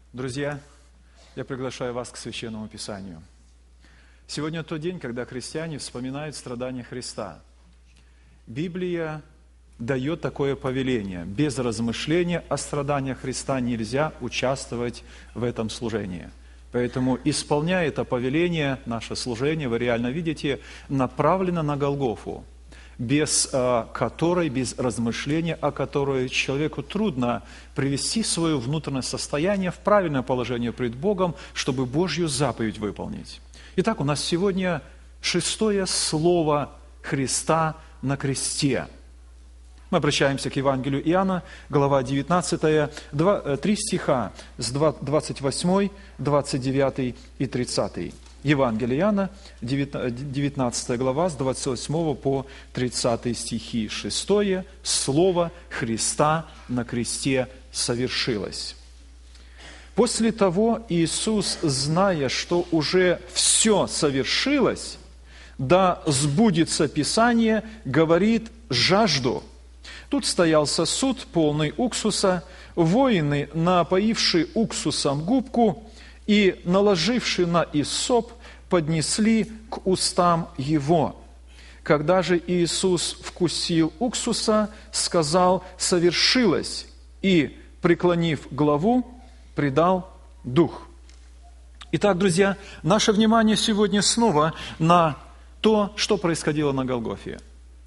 Друзья, я приглашаю вас к Священному Писанию. Сегодня тот день, когда христиане вспоминают страдания Христа. Библия дает такое повеление. Без размышления о страданиях Христа нельзя участвовать в этом служении. Поэтому, исполняя это повеление, наше служение, вы реально видите, направлено на Голгофу, без которой, без размышления, о которой человеку трудно привести свое внутреннее состояние в правильное положение пред Богом, чтобы Божью заповедь выполнить. Итак, у нас сегодня 6 слово Христа на кресте. Мы обращаемся к Евангелию Иоанна, глава 19, 3 стиха с 28, 29 и 30. Евангелие Иоанна, 19 глава, с 28 по 30 стихи. 6 слово Христа на кресте совершилось. После того Иисус, зная, что уже все совершилось, да сбудется Писание, говорит: «Жажду». Тут стоял сосуд, полный уксуса, воины, напоившие уксусом губку, и, наложивши на иссоп, поднесли к устам его. Когда же Иисус вкусил уксуса, сказал: «Совершилось», и, преклонив главу, предал дух. Итак, друзья, наше внимание сегодня снова на то, что происходило на Голгофе.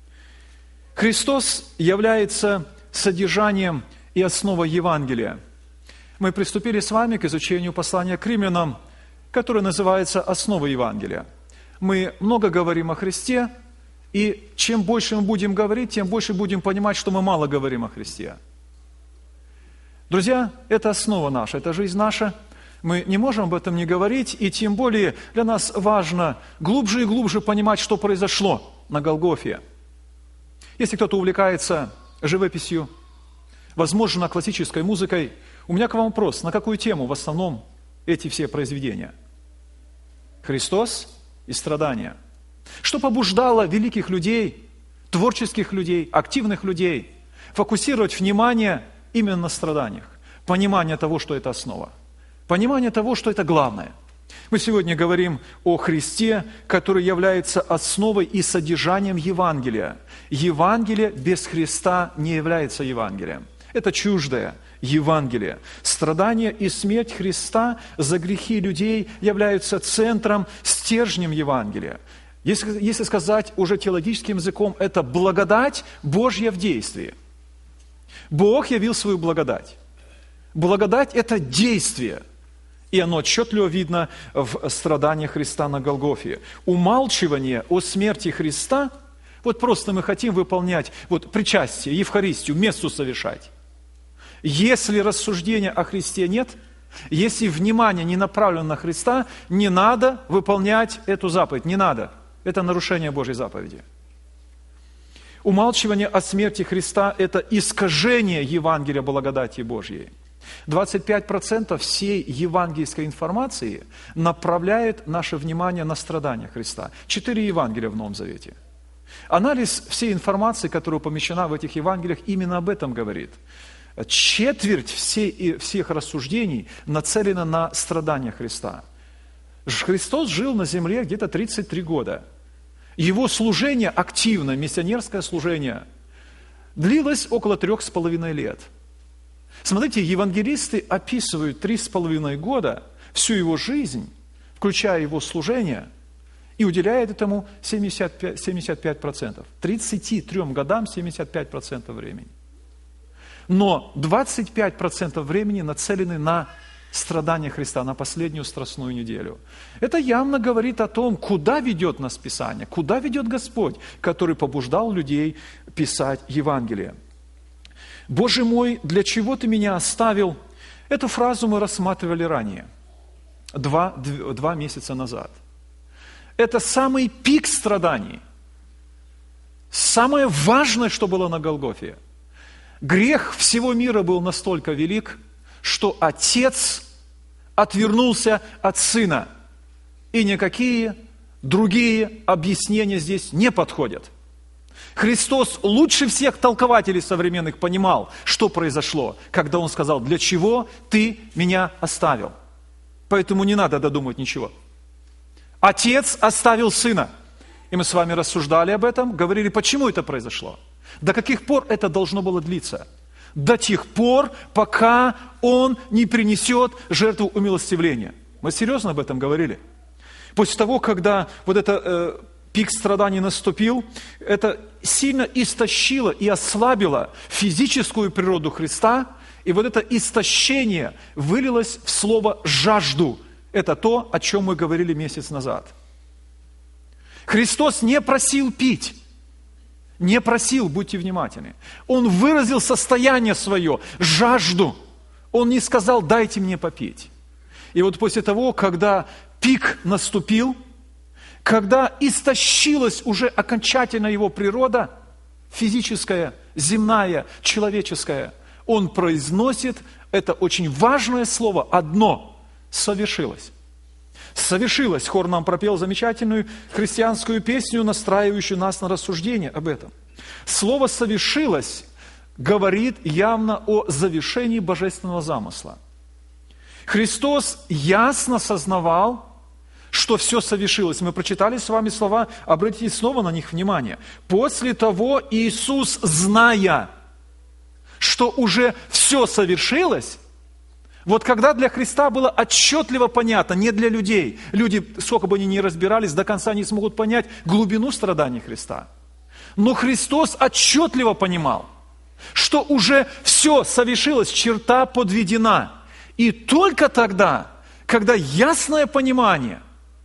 Христос является содержанием и основой Евангелия. Мы приступили с вами к изучению послания к римлянам, которое называется «Основа Евангелия». Мы много говорим о Христе, и чем больше мы будем говорить, тем больше будем понимать, что мы мало говорим о Христе. Друзья, это основа наша, это жизнь наша. Мы не можем об этом не говорить, и тем более для нас важно глубже и глубже понимать, что произошло на Голгофе. Если кто-то увлекается живописью, возможно, классической музыкой, у меня к вам вопрос: на какую тему в основном эти все произведения? Христос и страдания. Что побуждало великих людей, творческих людей, активных людей фокусировать внимание именно на страданиях? Понимание того, что это основа. Понимание того, что это главное. Мы сегодня говорим о Христе, который является основой и содержанием Евангелия. Евангелие без Христа не является Евангелием. Это чуждое Евангелие. Страдания и смерть Христа за грехи людей являются центром, стержнем Евангелия. Если сказать уже теологическим языком, это благодать Божья в действии. Бог явил свою благодать. Благодать – это действие. И оно отчетливо видно в страданиях Христа на Голгофе. Умалчивание о смерти Христа, вот просто мы хотим выполнять причастие, Евхаристию, мессу совершать. Если рассуждения о Христе нет, если внимание не направлено на Христа, не надо выполнять эту заповедь, не надо. Это нарушение Божьей заповеди. Умалчивание о смерти Христа – это искажение Евангелия благодати Божьей. 25% всей евангельской информации направляет наше внимание на страдания Христа. 4 Евангелия в Новом Завете. Анализ всей информации, которая помещена в этих Евангелиях, именно об этом говорит. Четверть всех рассуждений нацелена на страдания Христа. Христос жил на земле где-то 33 года. Его служение, активное миссионерское служение, длилось около 3,5 лет. Смотрите, евангелисты описывают 3,5 года, всю его жизнь, включая его служение, и уделяют этому 75%. 33 годам 75% времени. Но 25% времени нацелены на страдания Христа, на последнюю страстную неделю. Это явно говорит о том, куда ведет нас Писание, куда ведет Господь, который побуждал людей писать Евангелие. «Боже мой, для чего Ты меня оставил?» Эту фразу мы рассматривали ранее, два месяца назад. Это самый пик страданий. Самое важное, что было на Голгофе. Грех всего мира был настолько велик, что Отец отвернулся от Сына. И никакие другие объяснения здесь не подходят. Христос лучше всех толкователей современных понимал, что произошло, когда Он сказал: «Для чего ты меня оставил?» Поэтому не надо додумывать ничего. Отец оставил Сына. И мы с вами рассуждали об этом, говорили, почему это произошло. До каких пор это должно было длиться? До тех пор, пока Он не принесет жертву умилостивления. Мы серьезно об этом говорили. После того, когда вот это пик страданий наступил, это сильно истощило и ослабило физическую природу Христа, и вот это истощение вылилось в слово «жажду». Это то, о чем мы говорили месяц назад. Христос не просил пить, не просил, будьте внимательны. Он выразил состояние свое, жажду. Он не сказал: «Дайте мне попить». И вот после того, когда пик наступил, когда истощилась уже окончательно его природа, физическая, земная, человеческая, он произносит это очень важное слово одно: «совершилось». «Совершилось». Хор нам пропел замечательную христианскую песню, настраивающую нас на рассуждение об этом. Слово «совершилось» говорит явно о завершении божественного замысла. Христос ясно сознавал, что все совершилось. Мы прочитали с вами слова, обратите снова на них внимание. После того Иисус, зная, что уже все совершилось, вот когда для Христа было отчетливо понятно, не для людей, люди, сколько бы они ни разбирались, до конца не смогут понять глубину страданий Христа. Но Христос отчетливо понимал, что уже все совершилось, черта подведена. И только тогда, когда ясное понимание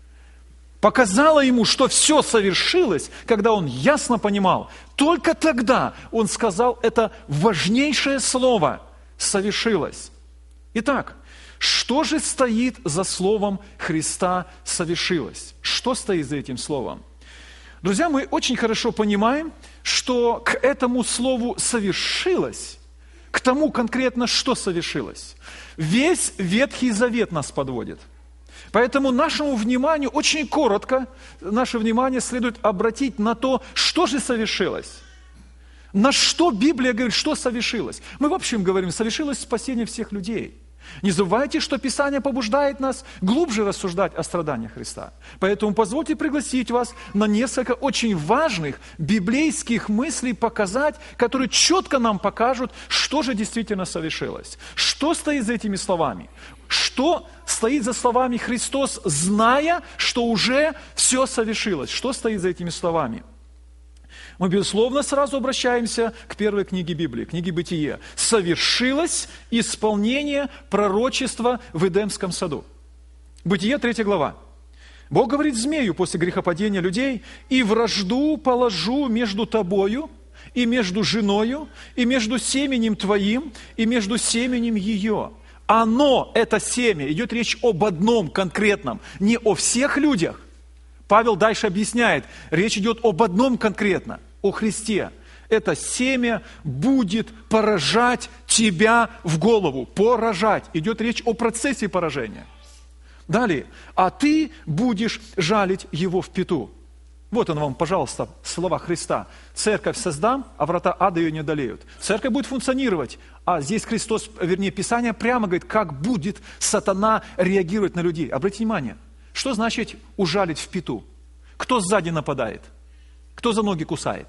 показало ему, что все совершилось, когда он ясно понимал, только тогда он сказал это важнейшее слово «совершилось». Итак, что же стоит за словом Христа «совершилось»? Что стоит за этим словом? Друзья, мы очень хорошо понимаем, что к этому слову «совершилось», к тому конкретно, что совершилось, весь Ветхий Завет нас подводит. Поэтому нашему вниманию, очень коротко, наше внимание следует обратить на то, что же совершилось. На что Библия говорит, что совершилось? Мы в общем говорим, совершилось спасение всех людей. Не забывайте, что Писание побуждает нас глубже рассуждать о страданиях Христа. Поэтому позвольте пригласить вас на несколько очень важных библейских мыслей показать, которые четко нам покажут, что же действительно совершилось. Что стоит за этими словами? Что стоит за словами Христос, зная, что уже все совершилось? Что стоит за этими словами? Мы, безусловно, сразу обращаемся к первой книге Библии, книге Бытие. Совершилось исполнение пророчества в Эдемском саду. Бытие, 3 глава. Бог говорит змею после грехопадения людей: «И вражду положу между тобою, и между женою, и между семенем твоим, и между семенем ее». Оно, это семя, идет речь об одном конкретном, не о всех людях. Павел дальше объясняет, речь идет об одном конкретно, о Христе. Это семя будет поражать тебя в голову. Поражать. Идет речь о процессе поражения. Далее. А ты будешь жалить его в пяту. Вот он вам, пожалуйста, слова Христа. Церковь создам, а врата ада ее не одолеют. Церковь будет функционировать. А здесь Христос, вернее, Писание прямо говорит, как будет сатана реагировать на людей. Обратите внимание. Что значит ужалить в пяту? Кто сзади нападает? Кто за ноги кусает?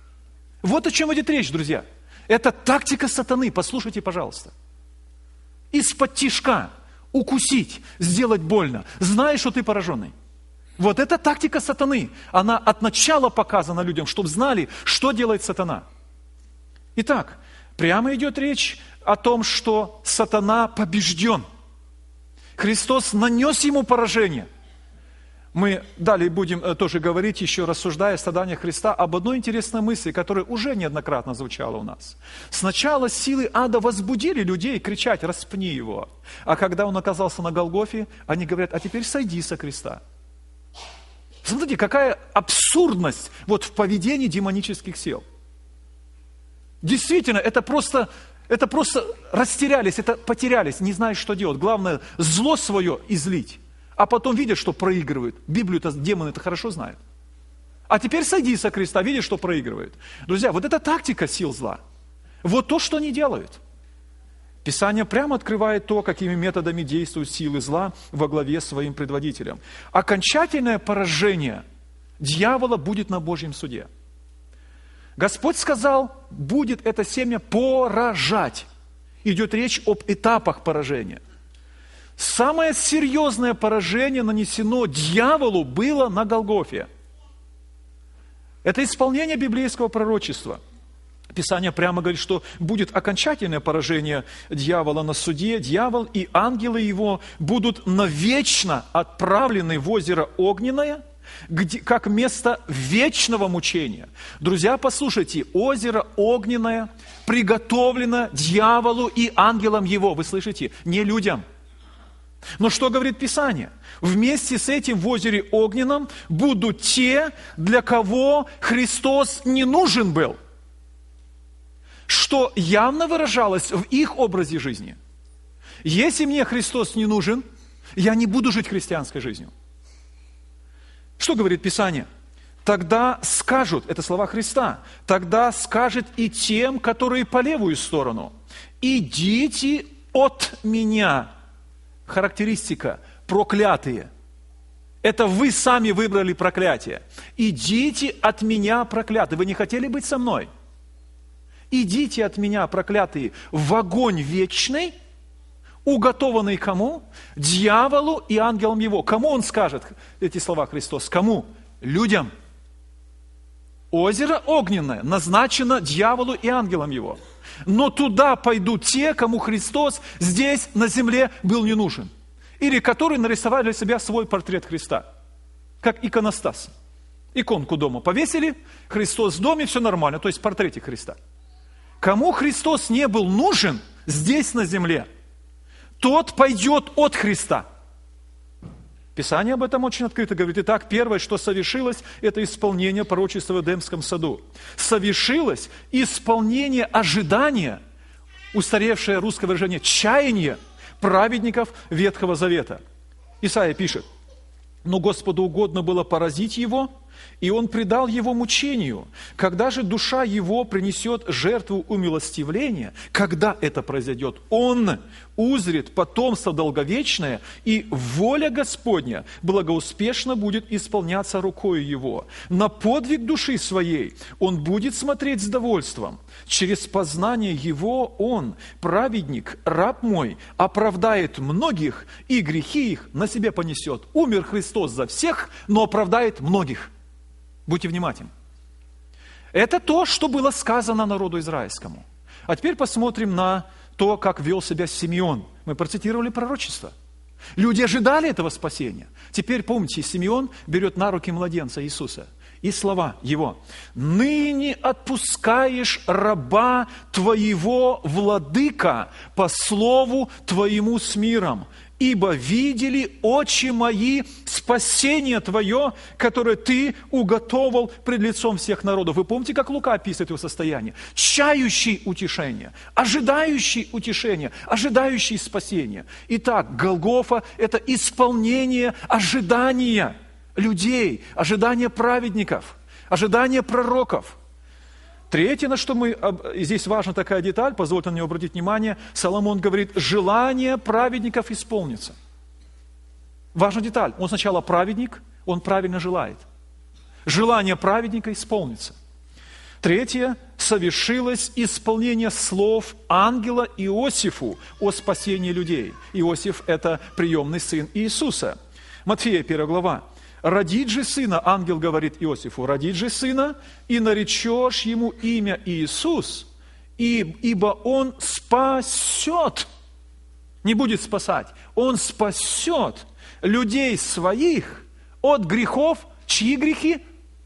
Вот о чем идет речь, друзья. Это тактика сатаны, послушайте, пожалуйста. Из-под тишка укусить, сделать больно, зная, что ты пораженный. Вот это тактика сатаны. Она от начала показана людям, чтобы знали, что делает сатана. Итак, прямо идет речь о том, что сатана побежден. Христос нанес ему поражение. Мы далее будем тоже говорить, еще рассуждая о страданиях Христа, об одной интересной мысли, которая уже неоднократно звучала у нас. Сначала силы ада возбудили людей кричать: «Распни его!» А когда он оказался на Голгофе, они говорят: «А теперь сойди со креста». Смотрите, какая абсурдность вот в поведении демонических сил. Действительно, это просто растерялись, это потерялись, не знают, что делать. Главное, зло свое излить. А потом видят, что проигрывают. Библию-то демоны-то хорошо знают. А теперь сойди со креста, видишь, что проигрывают. Друзья, вот это тактика сил зла. Вот то, что они делают. Писание прямо открывает то, какими методами действуют силы зла во главе с своим предводителем. Окончательное поражение дьявола будет на Божьем суде. Господь сказал, будет это семя поражать. Идет речь об этапах поражения. Самое серьезное поражение нанесено дьяволу было на Голгофе. Это исполнение библейского пророчества. Писание прямо говорит, что будет окончательное поражение дьявола на суде. Дьявол и ангелы его будут навечно отправлены в озеро Огненное, как место вечного мучения. Друзья, послушайте, озеро Огненное приготовлено дьяволу и ангелам его. Вы слышите? Не людям. Но что говорит Писание? Вместе с этим в озере Огненном будут те, для кого Христос не нужен был. Что явно выражалось в их образе жизни. Если мне Христос не нужен, я не буду жить христианской жизнью. Что говорит Писание? Тогда скажут, это слова Христа, тогда скажет и тем, которые по левую сторону, идите от меня. Характеристика, проклятые. Это вы сами выбрали проклятие. Идите от меня, проклятые. Вы не хотели быть со мной? Идите от меня, проклятые, в огонь вечный, уготованный кому? Дьяволу и ангелам его. Кому он скажет эти слова Христос? Кому? Людям. Озеро Огненное назначено дьяволу и ангелам его. Но туда пойдут те, кому Христос здесь на земле был не нужен. Или которые нарисовали для себя свой портрет Христа. Как иконостас. Иконку дома повесили, Христос в доме, все нормально, то есть в портрете Христа. Кому Христос не был нужен здесь на земле, тот пойдет от Христа. Писание об этом очень открыто говорит. Итак, первое, что совершилось, это исполнение пророчества в Эдемском саду. Совершилось исполнение ожидания, устаревшее русское выражение, чаяние праведников Ветхого Завета. Исаия пишет, но Господу угодно было поразить его, и он предал его мучению. Когда же душа его принесет жертву умилостивления, когда это произойдет, он узрит потомство долговечное, и воля Господня благоуспешно будет исполняться рукою его. На подвиг души своей он будет смотреть с довольством. Через познание его он, праведник, раб мой, оправдает многих, и грехи их на себе понесет. Умер Христос за всех, но оправдает многих. Будьте внимательны. Это то, что было сказано народу израильскому. А теперь посмотрим на то, как вел себя Симеон. Мы процитировали пророчество. Люди ожидали этого спасения. Теперь помните, Симеон берет на руки младенца Иисуса. И слова его. «Ныне отпускаешь раба твоего, владыка, по слову твоему с миром. Ибо видели очи мои спасение твое, которое ты уготовал пред лицом всех народов». Вы помните, как Лука описывает его состояние? Чающий утешение, ожидающий утешения, ожидающий спасения. Итак, Голгофа – это исполнение ожидания людей, ожидания праведников, ожидания пророков. Третье, на что здесь важна такая деталь, позвольте на нее обратить внимание, Соломон говорит, желание праведников исполнится. Важная деталь. Он сначала праведник, он правильно желает. Желание праведника исполнится. Третье, совершилось исполнение слов ангела Иосифу о спасении людей. Иосиф – это приемный сын Иисуса. Матфея, 1 глава. «Родит же сына», ангел говорит Иосифу, «родит же сына, и наречешь ему имя Иисус, ибо он спасет». Не будет спасать. Он спасет людей своих от грехов. Чьи грехи?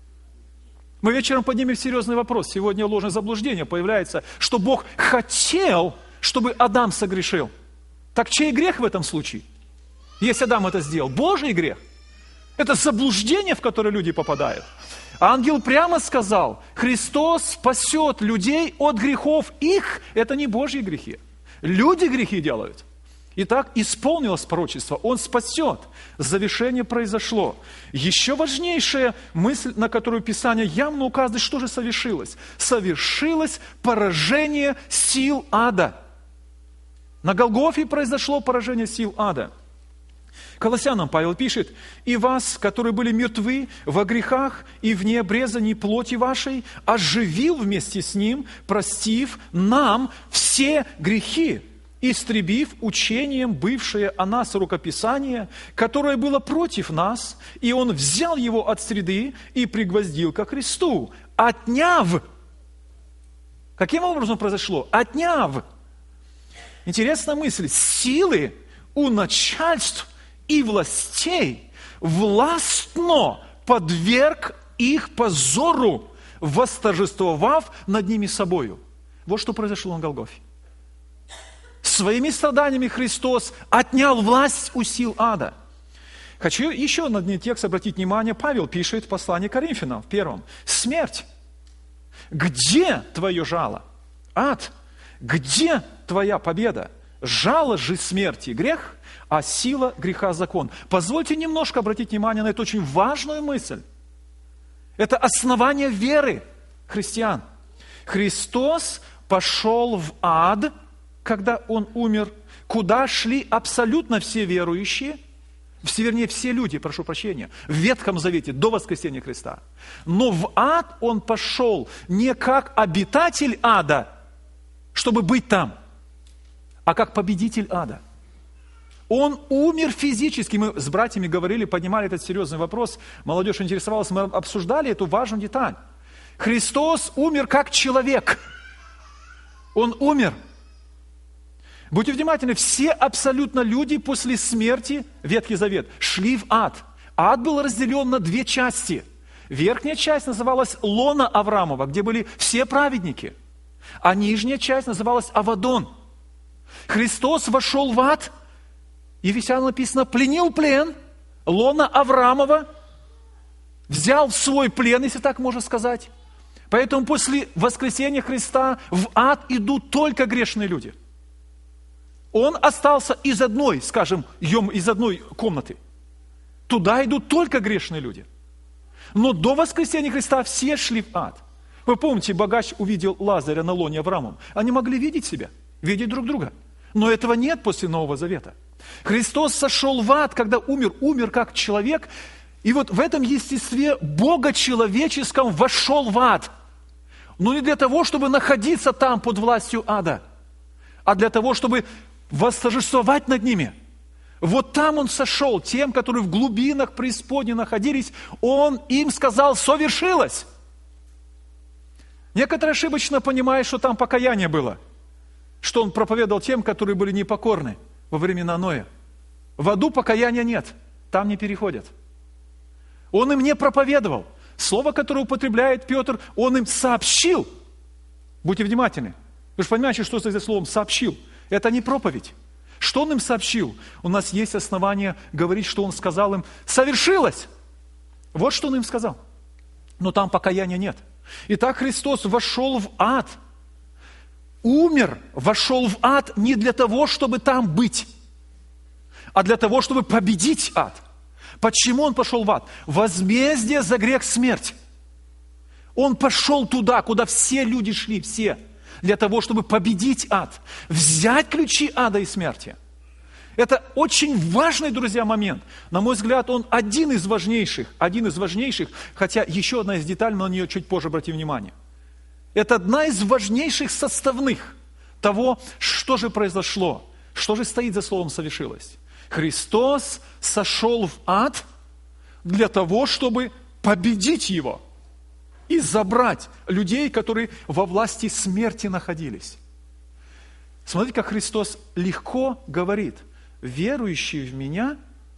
Мы вечером поднимем серьезный вопрос. Сегодня ложное заблуждение появляется, что Бог хотел, чтобы Адам согрешил. Так чей грех в этом случае? Если Адам это сделал, Божий грех. Это заблуждение, в которое люди попадают. Ангел прямо сказал, Христос спасет людей от грехов их. Это не Божьи грехи. Люди грехи делают. Итак, исполнилось пророчество, Он спасет. Завершение произошло. Еще важнейшая мысль, на которую Писание явно указывает, что же совершилось? Совершилось поражение сил ада. На Голгофе произошло поражение сил ада. Колоссянам Павел пишет: «И вас, которые были мертвы во грехах и в необрезании плоти вашей, оживил вместе с Ним, простив нам все грехи, истребив учением бывшее о нас рукописание, которое было против нас, и Он взял его от среды и пригвоздил ко кресту, отняв». Каким образом произошло? Отняв. Интересная мысль. Силы у начальств и властей властно подверг их позору, восторжествовав над ними собою. Вот что произошло на Голгофе. Своими страданиями Христос отнял власть у сил ада. Хочу еще на один текст обратить внимание. Павел пишет в послании к Коринфянам, в 1. «Смерть, где твое жало? Ад, где твоя победа? Жало же смерти грех, а сила греха закон». Позвольте немножко обратить внимание на эту очень важную мысль. Это основание веры христиан. Христос пошел в ад, когда Он умер, куда шли абсолютно все верующие, вернее, все люди, прошу прощения, в Ветхом Завете, до воскресения Христа. Но в ад Он пошел не как обитатель ада, чтобы быть там, а как победитель ада. Он умер физически. Мы с братьями говорили, поднимали этот серьезный вопрос. Молодежь интересовалась, мы обсуждали эту важную деталь. Христос умер как человек. Он умер. Будьте внимательны, все абсолютно люди после смерти, Ветхий Завет, шли в ад. Ад был разделен на две части. Верхняя часть называлась лона Авраамова, где были все праведники. А нижняя часть называлась Авадон. Христос вошел в ад, и в Ефесянам написано, пленил плен лона Авраамова, взял в свой плен, если так можно сказать. Поэтому после воскресения Христа в ад идут только грешные люди. Он остался из одной, скажем, из одной комнаты. Туда идут только грешные люди. Но до воскресения Христа все шли в ад. Вы помните, богач увидел Лазаря на лоне Авраамом. Они могли видеть себя, видеть друг друга. Но этого нет после Нового Завета. Христос сошел в ад, когда умер как человек. И вот в этом естестве Бога человеческом вошел в ад. Но не для того, чтобы находиться там под властью ада, а для того, чтобы восторжествовать над ними. Вот там Он сошел, тем, которые в глубинах преисподней находились, Он им сказал: совершилось. Некоторые ошибочно понимают, что там покаяние было, что Он проповедовал тем, которые были непокорны во времена Ноя. В аду покаяния нет, там не переходят. Он им не проповедовал. Слово, которое употребляет Петр, Он им сообщил. Будьте внимательны. Вы же понимаете, что за словом «сообщил»? Это не проповедь. Что Он им сообщил? У нас есть основания говорить, что Он сказал им: совершилось. Вот что Он им сказал. Но там покаяния нет. Итак, Христос вошел в ад. Умер, вошел в ад не для того, чтобы там быть, а для того, чтобы победить ад. Почему Он пошел в ад? Возмездие за грех — смерть. Он пошел туда, куда все люди шли, все, для того, чтобы победить ад, взять ключи ада и смерти. Это очень важный, друзья, момент. На мой взгляд, он один из важнейших, хотя еще одна из деталей, но на нее чуть позже обратим внимание. Это одна из важнейших составных того, что же произошло, что же стоит за словом «совершилось». Христос сошел в ад для того, чтобы победить его и забрать людей, которые во власти смерти находились. Смотрите, как Христос легко говорит: верующий в Меня,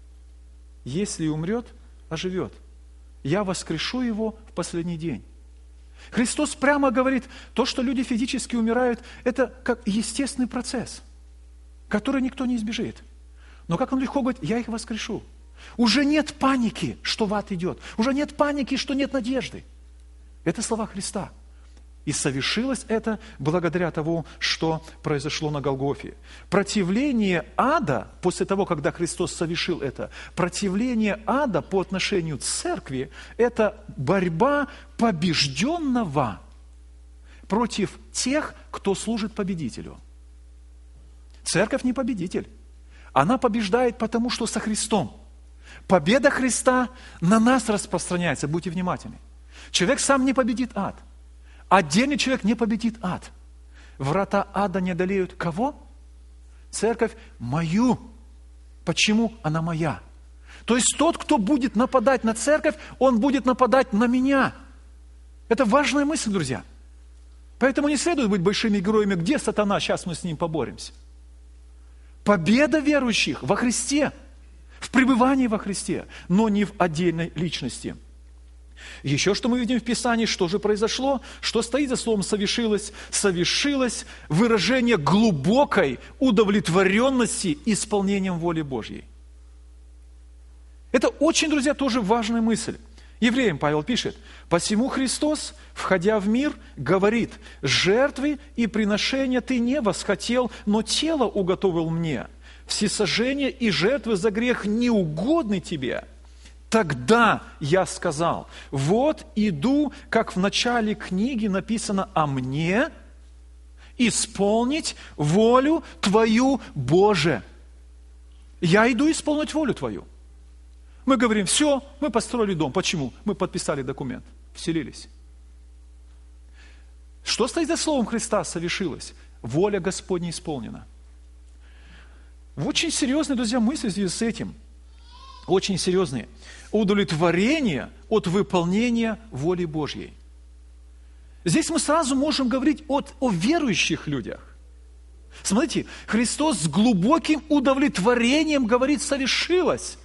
если умрет, оживет. Я воскрешу его в последний день. Христос прямо говорит, то, что люди физически умирают, это как естественный процесс, который никто не избежит. Но как Он легко говорит: я их воскрешу. Уже нет паники, что в ад идет. Уже нет паники, что нет надежды. Это слова Христа. И совершилось это благодаря тому, что произошло на Голгофе. Противление ада, после того, когда Христос совершил это, противление ада по отношению к церкви – это борьба побежденного против тех, кто служит победителю. Церковь не победитель. Она побеждает потому, что со Христом. Победа Христа на нас распространяется. Будьте внимательны. Человек сам не победит ад. Отдельный человек не победит ад. Врата ада не одолеют кого? Церковь мою. Почему она моя? То есть тот, кто будет нападать на церковь, он будет нападать на меня. Это важная мысль, друзья. Поэтому не следует быть большими героями. Где сатана? Сейчас мы с ним поборемся. Победа верующих во Христе, в пребывании во Христе, но не в отдельной личности. Еще что мы видим в Писании, что же произошло, что стоит за словом «совершилось». Совершилось выражение глубокой удовлетворенности исполнением воли Божьей. Это очень, друзья, тоже важная мысль. Евреям Павел пишет: «Посему Христос, входя в мир, говорит: жертвы и приношения ты не восхотел, но тело уготовил мне. Всесожжения и жертвы за грех не угодны тебе. Тогда я сказал: вот иду, как в начале книги написано о мне, исполнить волю Твою, Боже». Я иду исполнить волю Твою. Мы говорим: все, мы построили дом. Почему? Мы подписали документ, вселились. Что стоит за словом Христа «совершилось»? Воля Господня исполнена. Очень серьезные, друзья, мысли в связи с этим. Очень серьезные. Удовлетворение от выполнения воли Божьей. Здесь мы сразу можем говорить о верующих людях. Смотрите, Христос с глубоким удовлетворением говорит: «совершилось».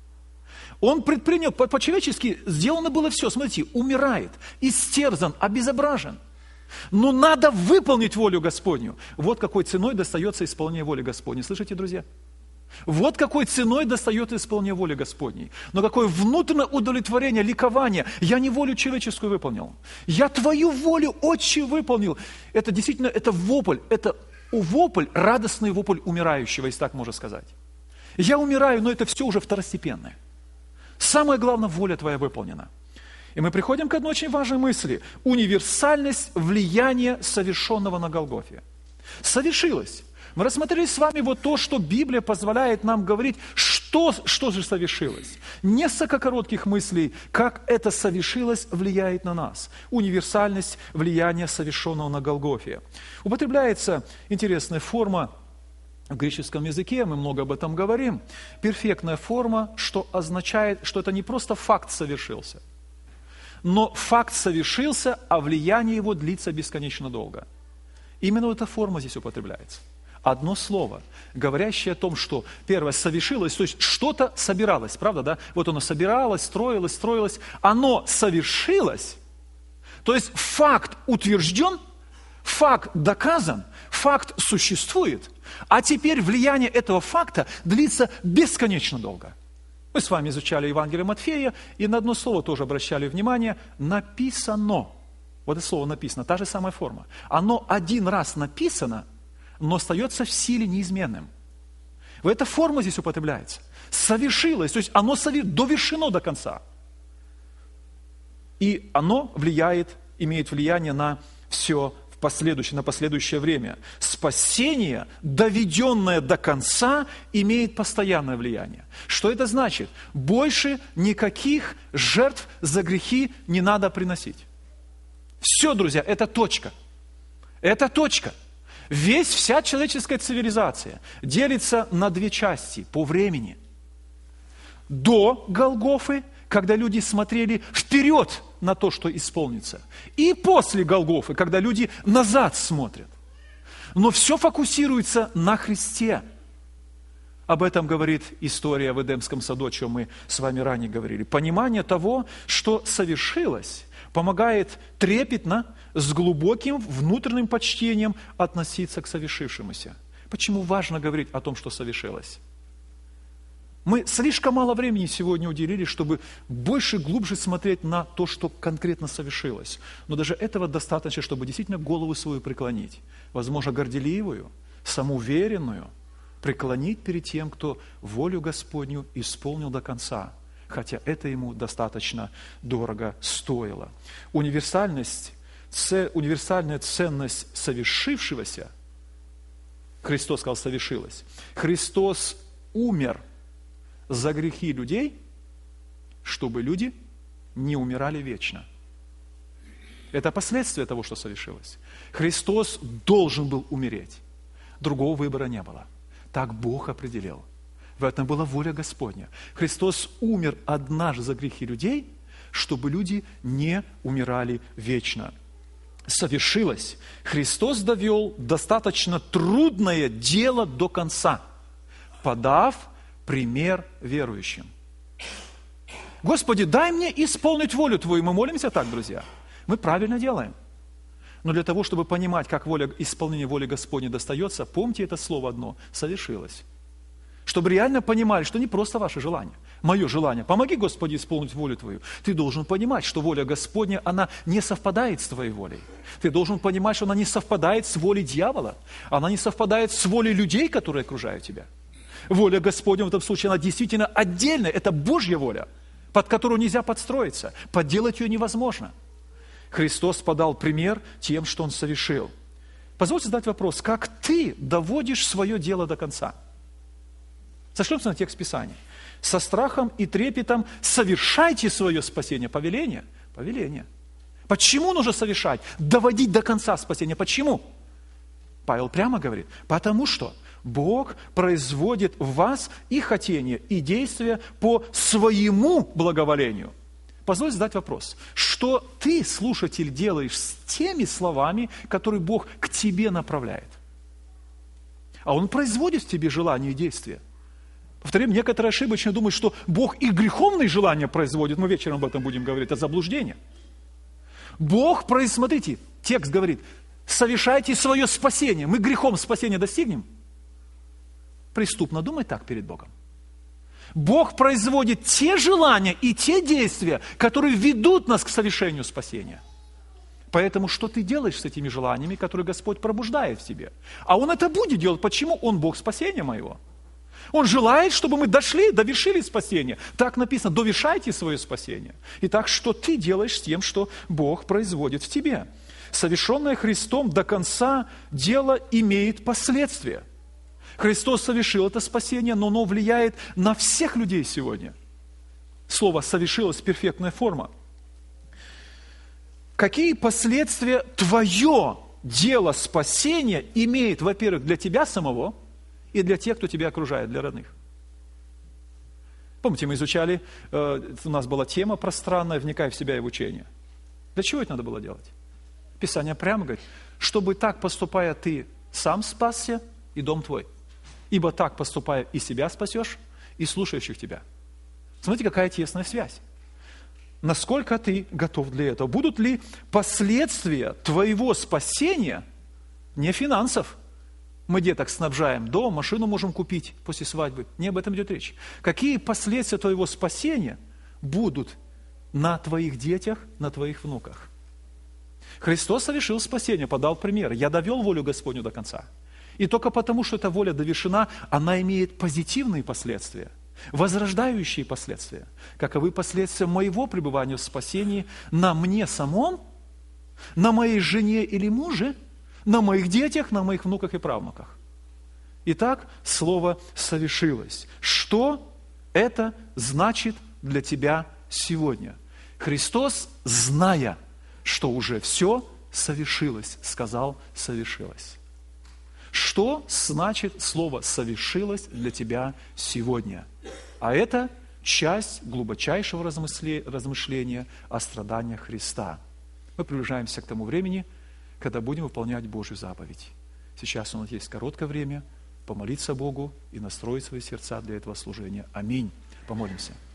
Он предпринял, по-человечески сделано было все. Смотрите, умирает, истерзан, обезображен. Но надо выполнить волю Господню. Вот какой ценой достается исполнение воли Господней. Слышите, друзья? Вот какой ценой достает исполнение воли Господней. Но какое внутреннее удовлетворение, ликование. Я не волю человеческую выполнил. Я Твою волю, Отче, выполнил. Это действительно, это вопль. Это вопль, радостный вопль умирающего, если так можно сказать. Я умираю, но это все уже второстепенное. Самое главное, воля Твоя выполнена. И мы приходим к одной очень важной мысли. Универсальность влияния совершенного на Голгофе. Совершилось. Мы рассмотрели с вами вот то, что Библия позволяет нам говорить, что же совершилось. Несколько коротких мыслей, как это совершилось, влияет на нас. Универсальность влияния совершенного на Голгофе. Употребляется интересная форма в греческом языке, мы много об этом говорим. Перфектная форма, что означает, что это не просто факт совершился, но факт совершился, а влияние его длится бесконечно долго. Именно эта форма здесь употребляется. Одно слово, говорящее о том, что первое совершилось, то есть что-то собиралось, правда, да? Вот оно собиралось, строилось, оно совершилось, то есть факт утвержден, факт доказан, факт существует, а теперь влияние этого факта длится бесконечно долго. Мы с вами изучали Евангелие Матфея, и на одно слово тоже обращали внимание: написано. Вот это слово написано, та же самая форма. Оно один раз написано, но остается в силе неизменным. Вот эта форма здесь употребляется. Совершилось, то есть оно довершено до конца. И оно имеет влияние на все на последующее время. Спасение, доведенное до конца, имеет постоянное влияние. Что это значит? Больше никаких жертв за грехи не надо приносить. Все, друзья, это точка. Это точка. Вся человеческая цивилизация делится на две части по времени. До Голгофы, когда люди смотрели вперед на то, что исполнится. И после Голгофы, когда люди назад смотрят. Но все фокусируется на Христе. Об этом говорит история в Эдемском саду, о чем мы с вами ранее говорили. Понимание того, что совершилось, помогает трепетно, с глубоким внутренним почтением относиться к совершившемуся. Почему важно говорить о том, что совершилось? Мы слишком мало времени сегодня уделили, чтобы больше, глубже смотреть на то, что конкретно совершилось. Но даже этого достаточно, чтобы действительно голову свою преклонить. Возможно, горделивую, самоуверенную, преклонить перед тем, кто волю Господню исполнил до конца. Хотя это ему достаточно дорого стоило. Универсальная ценность совершившегося, Христос сказал, совершилась. Христос умер за грехи людей, чтобы люди не умирали вечно. Это последствия того, что совершилось. Христос должен был умереть. Другого выбора не было. Так Бог определил. В этом была воля Господня. Христос умер однажды за грехи людей, чтобы люди не умирали вечно. Совершилось. Христос довел достаточно трудное дело до конца, подав пример верующим. Господи, дай мне исполнить волю Твою. Мы молимся так, друзья. Мы правильно делаем. Но для того, чтобы понимать, как исполнение воли Господней достается, помните это слово одно – совершилось. Чтобы реально понимали, что не просто ваше желание, мое желание. Помоги, Господи, исполнить волю Твою. Ты должен понимать, что воля Господня, она не совпадает с Твоей волей. Ты должен понимать, что она не совпадает с волей дьявола. Она не совпадает с волей людей, которые окружают тебя. Воля Господня в этом случае, она действительно отдельная. Это Божья воля, под которую нельзя подстроиться. Подделать ее невозможно. Христос подал пример тем, что Он совершил. Позвольте задать вопрос, как ты доводишь свое дело до конца? Сошлемся на текст Писания. Со страхом и трепетом совершайте свое спасение. Повеление? Повеление. Почему нужно совершать? Доводить до конца спасения. Почему? Павел прямо говорит, потому что Бог производит в вас и хотение, и действия по своему благоволению. Позволь задать вопрос. Что ты, слушатель, делаешь с теми словами, которые Бог к тебе направляет? А Он производит в тебе желания и действия. Повторим, некоторые ошибочно думают, что Бог и греховные желания производит. Мы вечером об этом будем говорить. Это заблуждение. Бог, смотрите, текст говорит, совершайте свое спасение. Мы грехом спасения достигнем? Преступно думать так перед Богом. Бог производит те желания и те действия, которые ведут нас к совершению спасения. Поэтому что ты делаешь с этими желаниями, которые Господь пробуждает в тебе? А Он это будет делать. Почему? Он Бог спасения моего. Он желает, чтобы мы довершили спасение. Так написано, довершайте свое спасение. Итак, что ты делаешь с тем, что Бог производит в тебе? Совершенное Христом до конца дело имеет последствия. Христос совершил это спасение, но оно влияет на всех людей сегодня. Слово «совершилось» – перфектная форма. Какие последствия твое дело спасения имеет, во-первых, для тебя самого и для тех, кто тебя окружает, для родных? Помните, мы изучали, у нас была тема пространная «Вникай в себя и в учение». Для чего это надо было делать? Писание прямо говорит, чтобы так поступая ты сам спасся и дом твой. Ибо так поступая и себя спасешь, и слушающих тебя. Смотрите, какая тесная связь. Насколько ты готов для этого? Будут ли последствия твоего спасения не финансов? Мы деток снабжаем, дом, машину можем купить после свадьбы. Не об этом идет речь. Какие последствия твоего спасения будут на твоих детях, на твоих внуках? Христос совершил спасение, подал пример. Я довел волю Господню до конца. И только потому, что эта воля довершена, она имеет позитивные последствия, возрождающие последствия. Каковы последствия моего пребывания в спасении на мне самом, на моей жене или муже, на моих детях, на моих внуках и правнуках. Итак, слово «совершилось». Что это значит для тебя сегодня? Христос, зная, что уже все совершилось, сказал «совершилось». Что значит слово «совершилось» для тебя сегодня? А это часть глубочайшего размышления о страданиях Христа. Мы приближаемся к тому времени, когда будем выполнять Божью заповедь. Сейчас у нас есть короткое время помолиться Богу и настроить свои сердца для этого служения. Аминь. Помолимся.